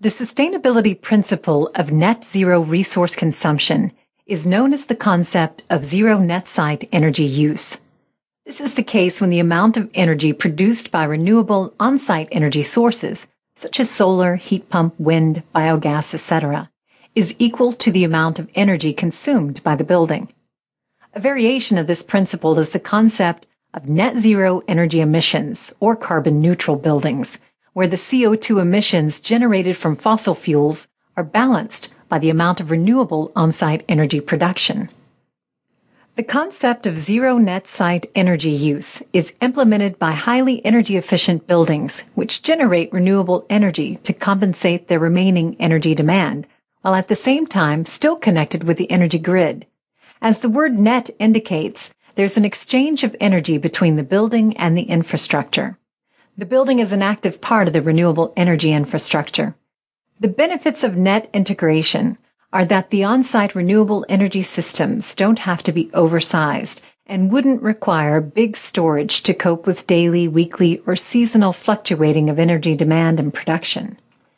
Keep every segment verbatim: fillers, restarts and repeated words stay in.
The sustainability principle of net zero resource consumption is known as the concept of zero net site energy use. This is the case when the amount of energy produced by renewable on-site energy sources, such as solar, heat pump, wind, biogas, et cetera, is equal to the amount of energy consumed by the building. A variation of this principle is the concept of net zero energy emissions, or carbon neutral buildings, where the C O two emissions generated from fossil fuels are balanced by the amount of renewable on-site energy production. The concept of zero net site energy use is implemented by highly energy-efficient buildings which generate renewable energy to compensate their remaining energy demand, while at the same time still connected with the energy grid. As the word net indicates, there's an exchange of energy between the building and the infrastructure. The building is an active part of the renewable energy infrastructure. The benefits of net integration are that the on-site renewable energy systems don't have to be oversized and wouldn't require big storage to cope with daily, weekly, or seasonal fluctuating of energy demand and production.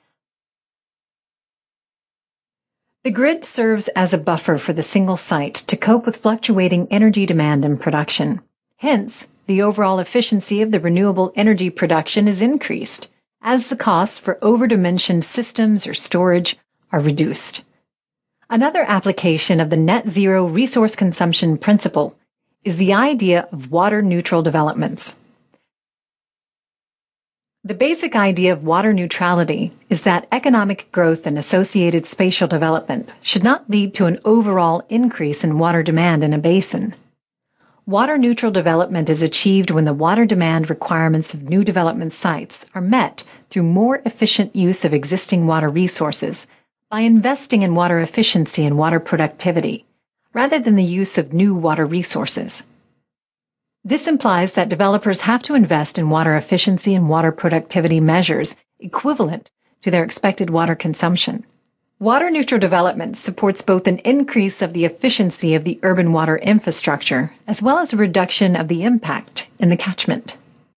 The grid serves as a buffer for the single site to cope with fluctuating energy demand and production. Hence, the overall efficiency of the renewable energy production is increased, as the costs for overdimensioned systems or storage are reduced. Another application of the net zero resource consumption principle is the idea of water-neutral developments. The basic idea of water neutrality is that economic growth and associated spatial development should not lead to an overall increase in water demand in a basin. Water-neutral development is achieved when the water demand requirements of new development sites are met through more efficient use of existing water resources by investing in water efficiency and water productivity, rather than the use of new water resources. This implies that developers have to invest in water efficiency and water productivity measures equivalent to their expected water consumption. Water-neutral development supports both an increase of the efficiency of the urban water infrastructure as well as a reduction of the impact in the catchment.